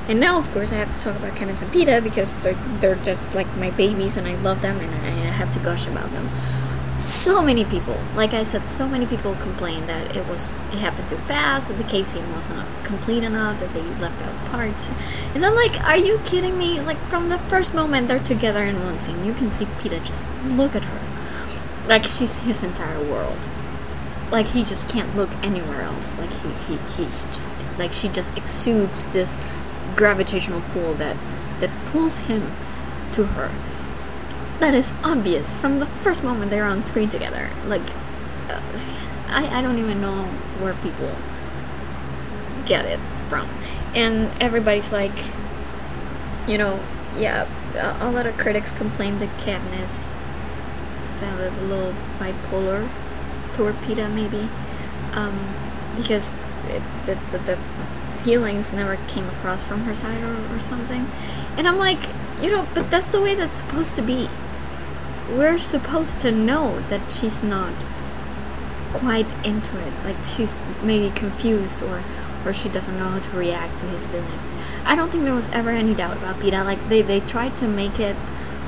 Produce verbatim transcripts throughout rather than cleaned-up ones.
And now, of course, I have to talk about Katniss and Peeta because they're, they're just like my babies and I love them and I, I have to gush about them. So many people, like I said, so many people complained that it was it happened too fast, that the cave scene was not complete enough, that they left out parts. And I'm like, are you kidding me? Like, from the first moment they're together in one scene, you can see Peeta just look at her. Like, she's his entire world. Like, he just can't look anywhere else. Like, he, he, he, he just, like, she just exudes this gravitational pull that, that pulls him to her. That is obvious from the first moment they're on screen together. Like, uh, I, I don't even know where people get it from. And everybody's like, you know, yeah, a, a lot of critics complained that Katniss sounded a little bipolar toward Peeta, maybe. Um, because it, the, the, the feelings never came across from her side or, or something. And I'm like, you know, but that's the way that's supposed to be. We're supposed to know that she's not quite into it. Like, she's maybe confused or, or she doesn't know how to react to his feelings. I don't think there was ever any doubt about Peeta. Like, they, they tried to make it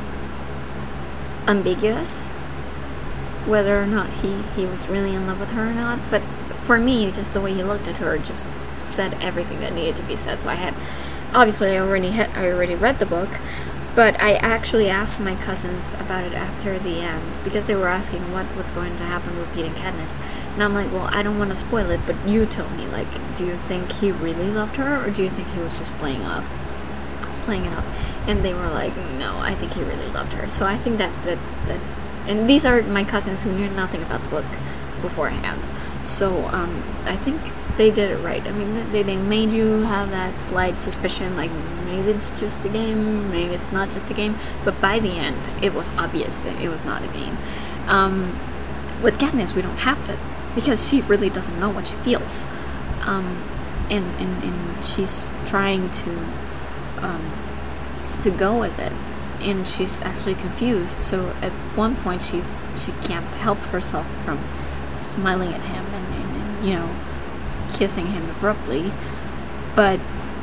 ambiguous whether or not he, he was really in love with her or not. But for me, just the way he looked at her just said everything that needed to be said. So I had, obviously I already had, I already read the book. But I actually asked my cousins about it after the end because they were asking what was going to happen with Peeta and Katniss. And I'm like, well, I don't want to spoil it, but you tell me. Like, do you think he really loved her or do you think he was just playing up, playing it up? And they were like, no, I think he really loved her. So I think that, that, that and these are my cousins who knew nothing about the book beforehand. So um, I think they did it right. I mean, they, they made you have that slight suspicion, like, maybe it's just a game, maybe it's not just a game, but by the end, it was obvious that it was not a game. Um, with Katniss, we don't have that, because she really doesn't know what she feels. Um, and, and, and she's trying to, um, to go with it, and she's actually confused, so at one point, she's, she can't help herself from smiling at him and, and, and you know, kissing him abruptly, but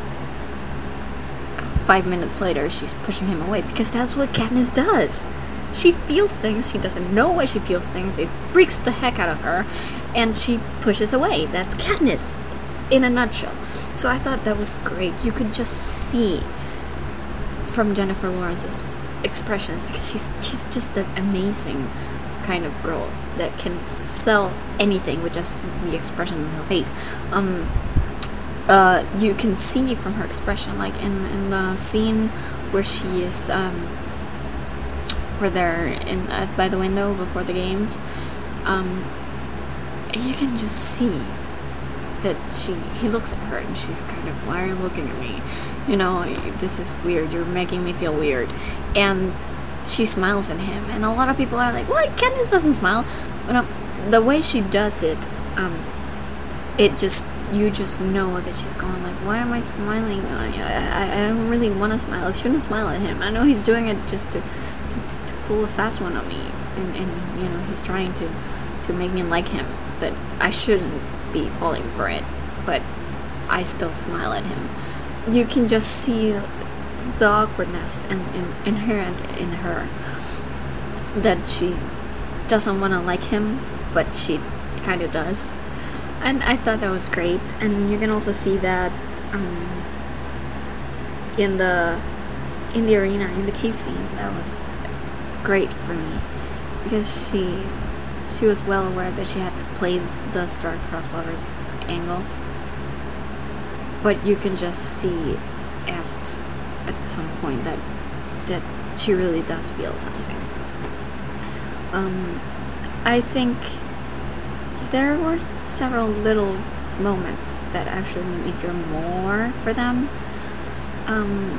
five minutes later she's pushing him away because that's what Katniss does. She feels things, she doesn't know why she feels things, it freaks the heck out of her, and she pushes away. That's Katniss in a nutshell. So I thought that was great. You could just see from Jennifer Lawrence's expressions, because she's she's just an amazing kind of girl that can sell anything with just the expression on her face. Um, uh, you can see from her expression, like in in the scene where she is, um, where they're in uh, by the window before the games. Um, you can just see that she he looks at her and she's kind of, why are you looking at me? You know, this is weird. You're making me feel weird, and she smiles at him, and a lot of people are like, what? Katniss doesn't smile. But um, the way she does it, um, it just, you just know that she's going like, why am I smiling? I, I, I don't really want to smile. I shouldn't smile at him. I know he's doing it just to, to, to, to pull a fast one on me, and, and you know, he's trying to, to make me like him, but I shouldn't be falling for it, but I still smile at him. You can just see the awkwardness and, and inherent in her, that she doesn't want to like him, but she kind of does, and I thought that was great. And you can also see that um, in the in the arena, in the cave scene. That was great for me because she she was well aware that she had to play the star-crossed lovers angle, but you can just see at at some point that that she really does feel something. Um, I think there were several little moments that actually made me feel more for them. Um,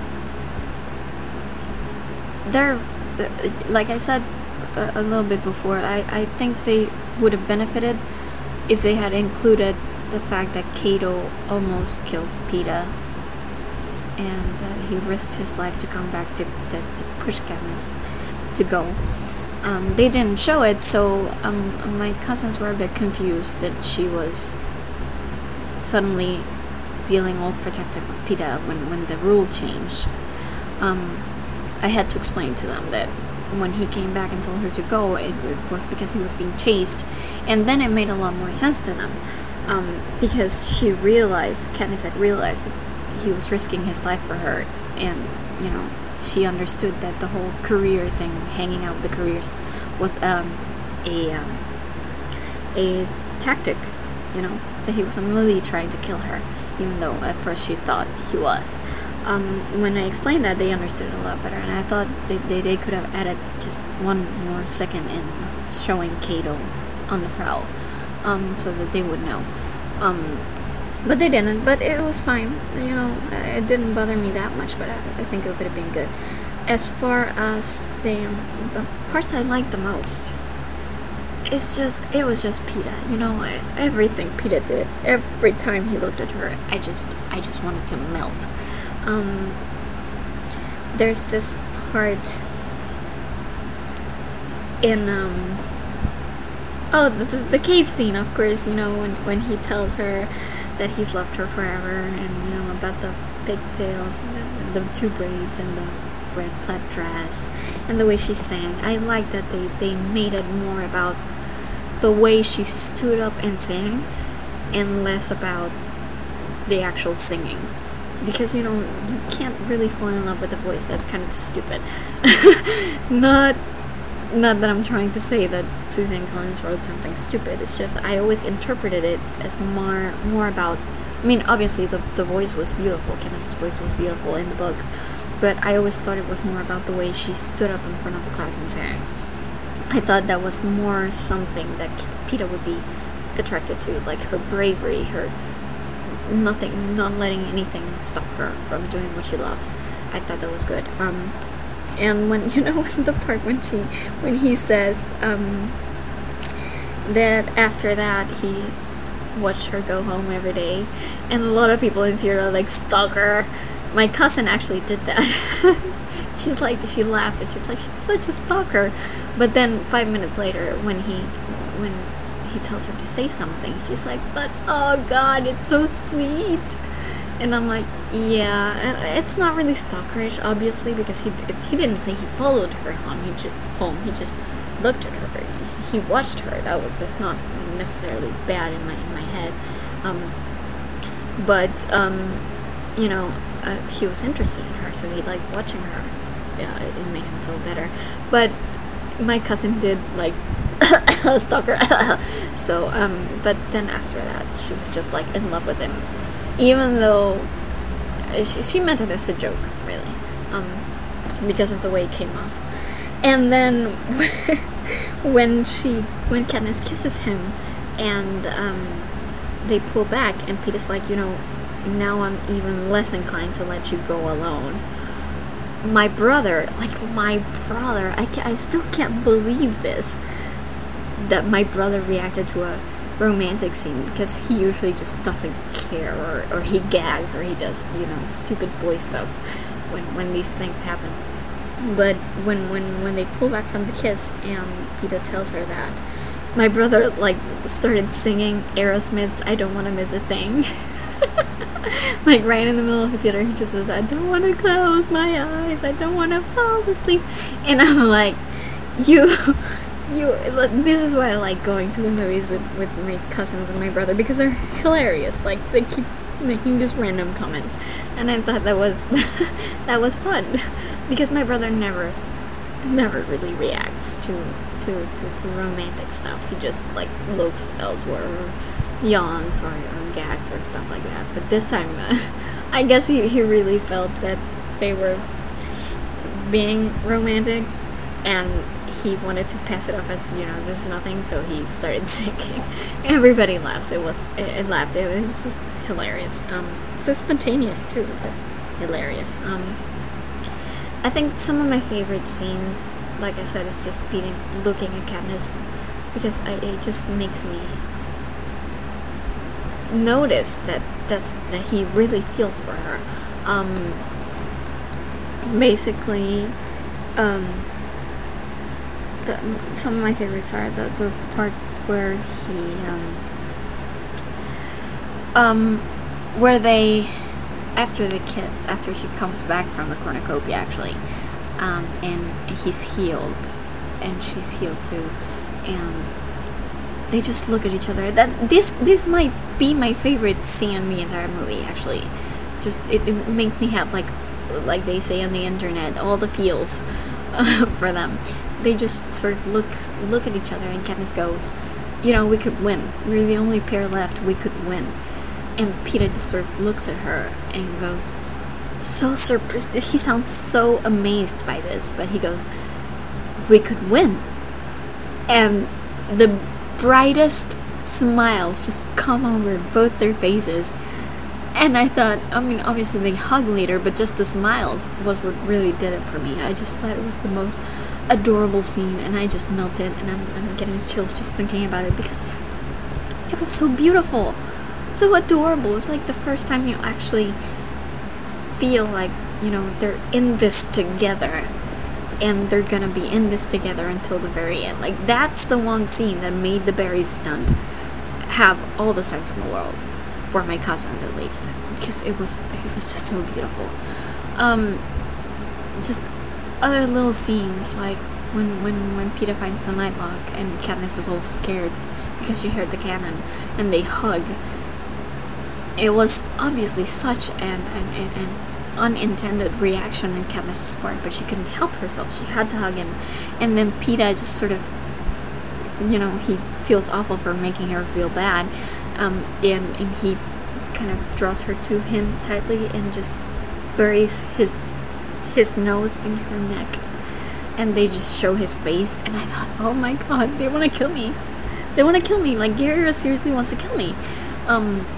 there, the, like I said a, a little bit before, I, I think they would have benefited if they had included the fact that Cato almost killed Peeta, and uh, he risked his life to come back to, to, to push Katniss to go. Um, they didn't show it, so um, my cousins were a bit confused that she was suddenly feeling all protective of Peeta when, when the rule changed. Um, I had to explain to them that when he came back and told her to go, it, it was because he was being chased, and then it made a lot more sense to them, um, because she realized, Katniss had realized that he was risking his life for her, and, you know, she understood that the whole career thing, hanging out with the careers, was um, a um, a tactic, you know, that he wasn't really trying to kill her, even though at first she thought he was. Um, when I explained that, they understood it a lot better, and I thought they, they, they could have added just one more second in of showing Cato on the prowl, um, so that they would know. Um, but they didn't, but it was fine, you know, it didn't bother me that much, but I, I think it could have been good. As far as the, the parts I liked the most, it's just, it was just Peeta, you know, I, everything Peeta did, every time he looked at her, I just, I just wanted to melt. Um, there's this part in, um, oh, the, the, the cave scene, of course, you know, when, when he tells her that he's loved her forever, and, you know, about the pigtails, and the, the two braids, and the red plaid dress, and the way she sang. I like that they, they made it more about the way she stood up and sang, and less about the actual singing. Because, you know, you can't really fall in love with a voice. That's kind of stupid. not not that I'm trying to say that Suzanne Collins wrote something stupid. It's just I always interpreted it as more more about, I mean, obviously the, the voice was beautiful. Candace's voice was beautiful in the book. But I always thought it was more about the way she stood up in front of the class and sang. I thought that was more something that Peeta would be attracted to. Like her bravery, her nothing, not letting anything stop her from doing what she loves. I thought that was good. Um, and when, you know, the part when she, when he says um, that after that he watched her go home every day, and a lot of people in theater are like, stalker. My cousin actually did that. She's like, she laughed and she's like, she's such a stalker. But then five minutes later, when he, when he tells her to say something, she's like, but oh god, it's so sweet. And I'm like, yeah, it's not really stalkerish, obviously, because he it's, he didn't say he followed her home. He just home. He just looked at her. He watched her. That was just not necessarily bad in my in my head. Um, but um, you know, uh, he was interested in her, so he liked watching her. Yeah, it, it made him feel better. But my cousin did like stalker. So um, but then after that, she was just like in love with him. Even though she, she meant it as a joke, really, um, because of the way it came off. And then when she, when Katniss kisses him, and um, they pull back, and Peeta's like, you know, now I'm even less inclined to let you go alone. My brother, like my brother, I can't, I still can't believe this, that my brother reacted to a romantic scene, because he usually just doesn't care, or, or he gags, or he does, you know, stupid boy stuff when when these things happen. But when when when they pull back from the kiss and Peeta tells her that, my brother like started singing Aerosmith's "I Don't Want to Miss a Thing." Like right in the middle of the theater, he just says, "I don't want to close my eyes, I don't want to fall asleep," and I'm like, you. You, this is why I like going to the movies with, with my cousins and my brother, because they're hilarious. Like, they keep making just random comments, and I thought that was that was fun, because my brother never never really reacts to to, to, to romantic stuff. He just like looks elsewhere, or yawns, or, or gags, or stuff like that. But this time, uh, I guess he, he really felt that they were being romantic, and he wanted to pass it off as, you know, this is nothing, so he started singing. Everybody laughs. It was, it, it laughed. It was just hilarious. Um, so spontaneous too, but hilarious. Um, I think some of my favorite scenes, like I said, is just beating, looking at Katniss, because I, it just makes me notice that that's that he really feels for her. Um, basically, um. The, some of my favorites are the, the part where he um, um where they, after the kiss, after she comes back from the cornucopia actually, um, and he's healed, and she's healed too, and they just look at each other. That this this might be my favorite scene in the entire movie actually. Just it, it makes me have like like they say on the internet, all the feels uh, for them. They just sort of look look at each other, and Katniss goes, you know, we could win. We're the only pair left. We could win. And Peeta just sort of looks at her and goes, so surprised. He sounds so amazed by this, but he goes, we could win. And the brightest smiles just come over both their faces. And I thought, I mean, obviously they hug later, but just the smiles was what really did it for me. I just thought it was the most adorable scene, and I just melted, and I'm, I'm getting chills just thinking about it, because it was so beautiful, so adorable. It was like the first time you actually feel like, you know, they're in this together, and they're gonna be in this together until the very end. Like, that's the one scene that made the berries stunt have all the sense in the world. For my cousins, at least, because it was it was just so beautiful. Um, just other little scenes, like when when when Peeta finds the nightlock and Katniss is all scared because she heard the cannon, and they hug. It was obviously such an an, an, an unintended reaction in Katniss's part, but she couldn't help herself. She had to hug him, and then Peeta just sort of, you know, he feels awful for making her feel bad. Um, and, and he kind of draws her to him tightly and just buries his his nose in her neck, and they just show his face, and I thought, oh my god, they want to kill me. They want to kill me. Like, Gary seriously wants to kill me. Um,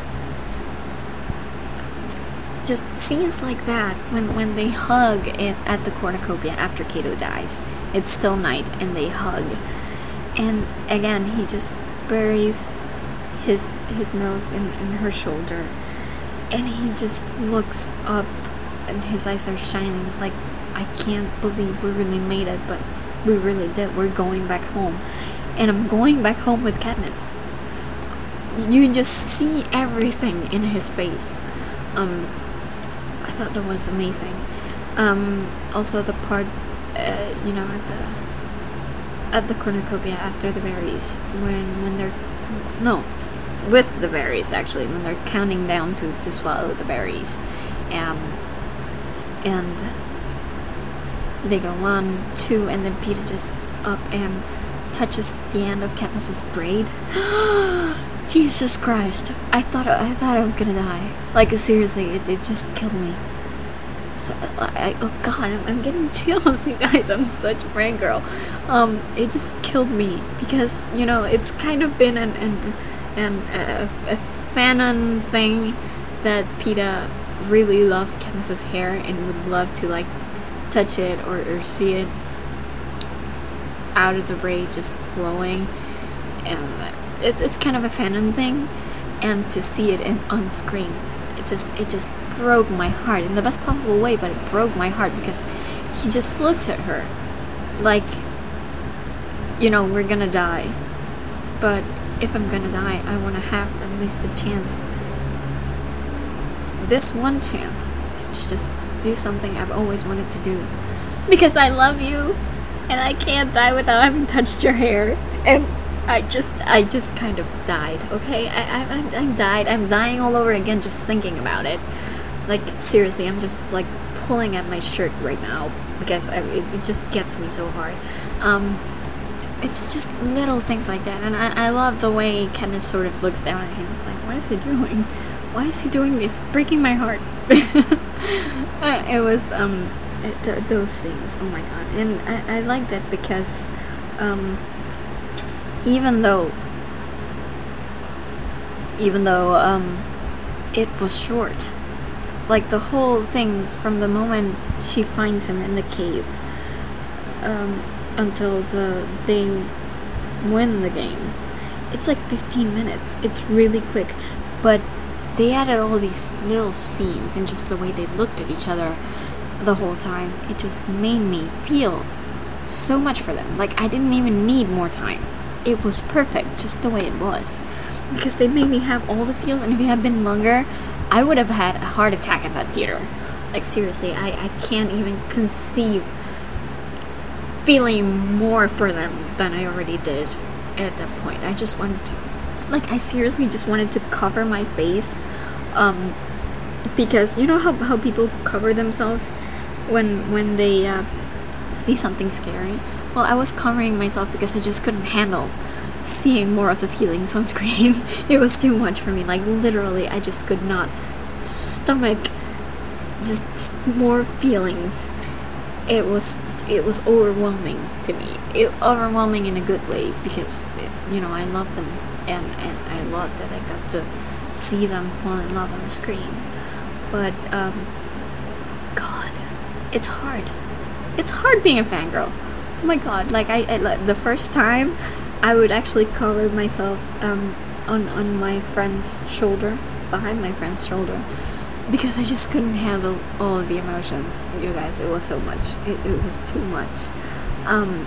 just scenes like that, when, when they hug in, at the cornucopia after Cato dies. It's still night, and they hug. And again, he just buries his his nose in, in her shoulder, and he just looks up, and his eyes are shining. It's like, I can't believe we really made it, but we really did. We're going back home, and I'm going back home with Katniss. You just see everything in his face. um I thought that was amazing. Um also the part, uh, you know, at the at the cornucopia after the berries, when when they're no with the berries, actually, when they're counting down to, to swallow the berries. Um, and they go one, two, and then Peeta just up and touches the end of Katniss's braid. Jesus Christ. I thought I thought I was gonna die. Like, seriously, it, it just killed me. So, I, I, oh god, I'm, I'm getting chills, you guys. I'm such a brand girl. Um, it just killed me, because, you know, it's kind of been an... an And a, a fanon thing that Peeta really loves Katniss's hair and would love to, like, touch it or, or see it out of the braid just flowing. And it, it's kind of a fanon thing, and to see it in, on screen, it just it just broke my heart in the best possible way. But it broke my heart because he just looks at her like, you know, we're gonna die, but if I'm gonna die, I want to have at least the chance, this one chance, to just do something I've always wanted to do. Because I love you, and I can't die without having touched your hair. And I just, I just kind of died, okay? I, I, I, I died. I'm dying all over again just thinking about it. Like, seriously, I'm just, like, pulling at my shirt right now, because I, it, it just gets me so hard. Um... It's just little things like that, and I, I love the way Katniss sort of looks down at him. It's like, what is he doing? Why is he doing this? It's breaking my heart. uh, it was, um, it, th- those scenes, oh my god. And I, I like that because, um, even though, even though, um, it was short, like the whole thing from the moment she finds him in the cave, um, until the they win the games, it's like fifteen minutes. It's really quick, but they added all these little scenes, and just the way they looked at each other the whole time, it just made me feel so much for them. Like, I didn't even need more time. It was perfect just the way it was, because they made me have all the feels. And if it had been longer, I would have had a heart attack in that theater. Like, seriously, I, I can't even conceive feeling more for them than I already did at that point. I just wanted to, like, I seriously just wanted to cover my face, um, because you know how, how people cover themselves when when they uh, see something scary? Well, I was covering myself because I just couldn't handle seeing more of the feelings on screen. It was too much for me. Like, literally, I just could not stomach just, just more feelings. It was it was overwhelming to me. It overwhelming in a good way, because it, you know, I love them, and and I love that I got to see them fall in love on the screen. But um, God, it's hard. It's hard being a fangirl. Oh my God! Like I, I like, the first time, I would actually cover myself um on on my friend's shoulder, behind my friend's shoulder, because I just couldn't handle all of the emotions. You guys, it was so much. It, it was too much. Um,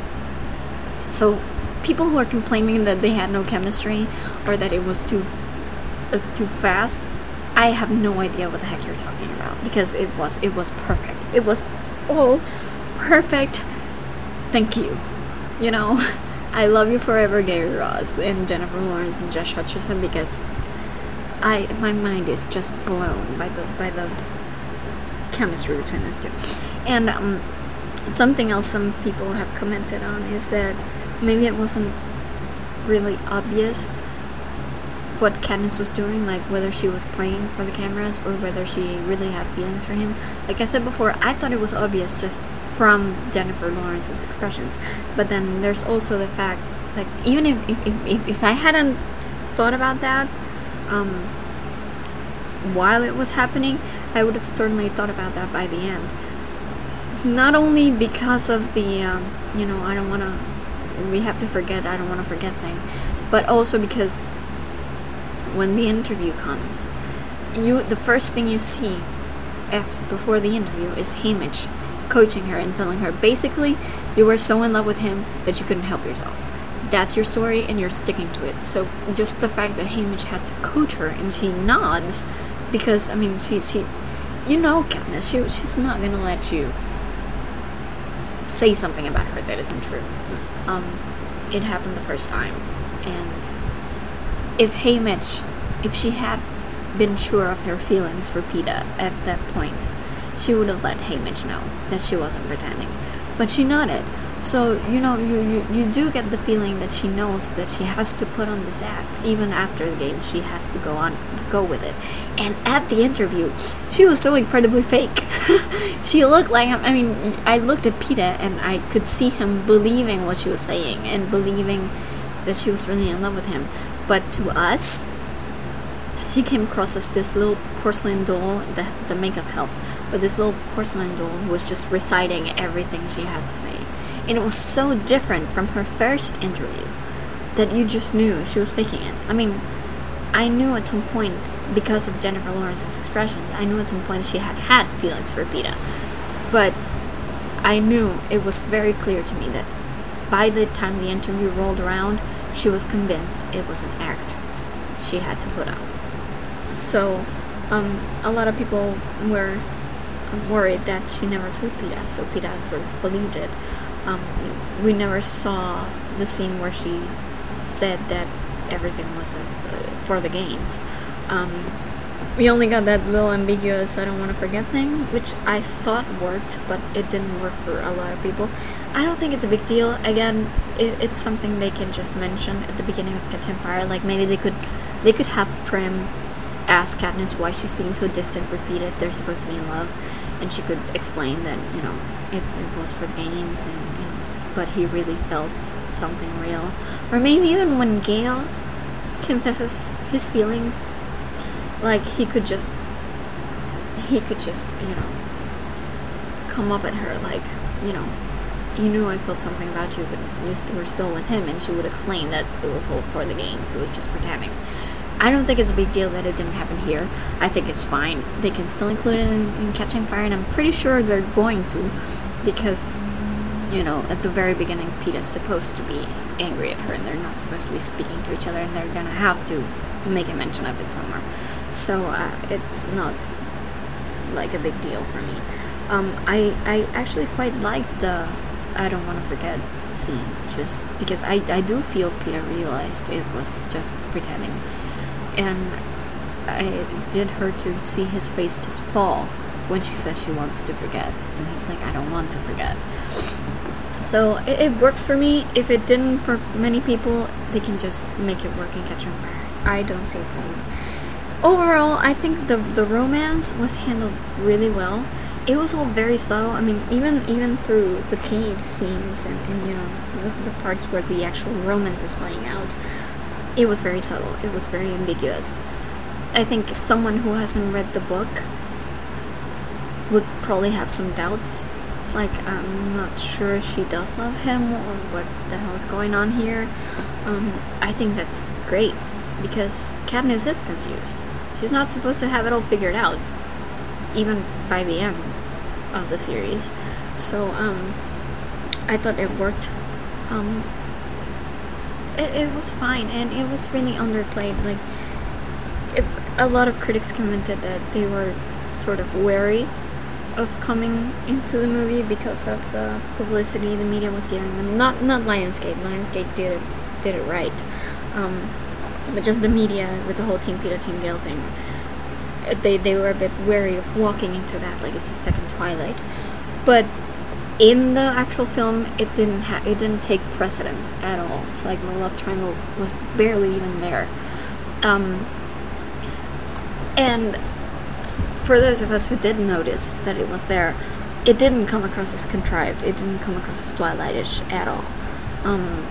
so people who are complaining that they had no chemistry, or that it was too uh, too fast, I have no idea what the heck you're talking about, because it was it was perfect. It was all perfect. Thank you. You know, I love you forever, Gary Ross and Jennifer Lawrence and Josh Hutcherson, because I my mind is just blown by the by the chemistry between these two. And um, something else some people have commented on is that maybe it wasn't really obvious what Katniss was doing, like whether she was playing for the cameras or whether she really had feelings for him. Like I said before, I thought it was obvious just from Jennifer Lawrence's expressions. But then there's also the fact, like, even if if, if, if I hadn't thought about that um, while it was happening, I would have certainly thought about that by the end. Not only because of the, um, you know, I don't want to, we have to forget, I don't want to forget thing, but also because when the interview comes, you the first thing you see after before the interview is Haymitch coaching her and telling her, basically, you were so in love with him that you couldn't help yourself. That's your story, and you're sticking to it. So just the fact that Haymitch had to coach her, and she nods, because I mean, she she, you know, Katniss, she she's not gonna let you say something about her that isn't true. Um, it happened the first time, and if Haymitch, if she had been sure of her feelings for Peeta at that point, she would have let Haymitch know that she wasn't pretending. But she nodded. So, you know, you, you, you do get the feeling that she knows that she has to put on this act. Even after the game, she has to go on, go with it. And at the interview, she was so incredibly fake. She looked like, I mean, I looked at Peeta and I could see him believing what she was saying and believing that she was really in love with him. But to us, she came across as this little porcelain doll. The, the makeup helped, but this little porcelain doll who was just reciting everything she had to say. And it was so different from her first interview that you just knew she was faking it. I mean, I knew at some point, because of Jennifer Lawrence's expressions, I knew at some point she had had feelings for Peeta. But I knew, it was very clear to me that by the time the interview rolled around, she was convinced it was an act she had to put on. So, um, a lot of people were worried that she never told Peeta, so Peeta sort of believed it. Um, we never saw the scene where she said that everything was uh, for the games. Um, we only got that little ambiguous I don't want to forget thing, which I thought worked, but it didn't work for a lot of people. I don't think it's a big deal. Again, it, it's something they can just mention at the beginning of Catching Fire. Like, maybe they could they could have Prim ask Katniss why she's being so distant with Peeta if they're supposed to be in love, and she could explain that, you know, it, it was for the games, and, and but he really felt something real. Or maybe even when Gale confesses his feelings, like, he could just he could just, you know, come up at her like, you know, you knew I felt something about you, but you were still with him, and she would explain that it was all for the games, it was just pretending. I don't think it's a big deal that it didn't happen here. I think it's fine. They can still include it in, in Catching Fire, and I'm pretty sure they're going to, because, you know, at the very beginning, Peeta's supposed to be angry at her, and they're not supposed to be speaking to each other, and they're gonna have to making mention of it somewhere. So uh, it's not like a big deal for me. Um, I I actually quite like the I don't want to forget scene, just because I, I do feel Peter realized it was just pretending, and it did hurt to see his face just fall when she says she wants to forget, and he's like, I don't want to forget. So it, it worked for me. If it didn't for many people, they can just make it work in Catching Fire. I don't see a problem. Overall, I think the the romance was handled really well. It was all very subtle. I mean, even even through the cave scenes and, and you know, the, the parts where the actual romance is playing out, it was very subtle. It was very ambiguous. I think someone who hasn't read the book would probably have some doubts. It's like, I'm not sure if she does love him or what the hell is going on here. Um, I think that's great, because Katniss is confused. She's not supposed to have it all figured out, even by the end of the series. So um, I thought it worked. Um, it, it was fine, and it was really underplayed. Like, if a lot of critics commented that they were sort of wary of coming into the movie because of the publicity the media was giving them. Not not Lionsgate. Lionsgate did it did it right, um, but just the media with the whole Team Peter, Team Gale thing. They they were a bit wary of walking into that, like it's a second Twilight. But in the actual film, it didn't ha- it didn't take precedence at all. It's like the love triangle was barely even there. Um, and for those of us who did notice that it was there, it didn't come across as contrived. It didn't come across as Twilightish at all. Um,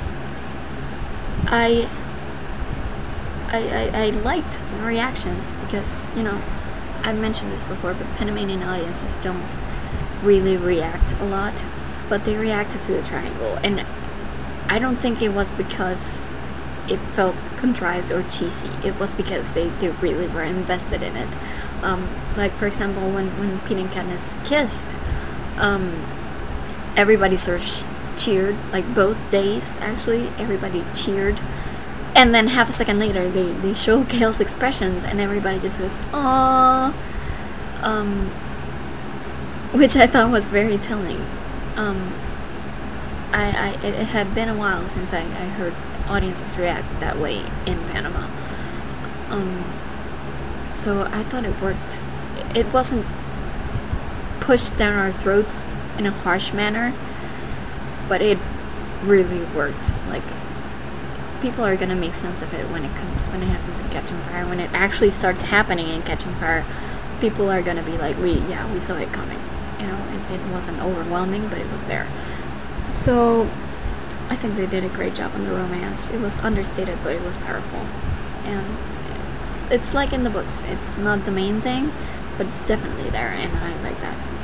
I. I, I, I liked the reactions because, you know, I've mentioned this before, but Panamanian audiences don't really react a lot, but they reacted to the triangle, and I don't think it was because it felt contrived or cheesy. It was because they, they really were invested in it. Um, like, for example, when, when Peter and Katniss kissed, um, everybody sort of cheered, like both days, actually, everybody cheered. And then half a second later, they, they show Gale's expressions, and everybody just says, "Aww," um, which I thought was very telling. Um, I, I it, it had been a while since I, I heard audiences react that way in Panama. Um, so I thought it worked. It wasn't pushed down our throats in a harsh manner, but it really worked. Like, people are gonna make sense of it when it comes when it happens in Catching Fire. When it actually starts happening in Catching Fire, people are gonna be like, "We yeah, we saw it coming." You know, it, it wasn't overwhelming, but it was there. So I think they did a great job on the romance. It was understated, but it was powerful, and it's it's like in the books. It's not the main thing, but it's definitely there, and I like that.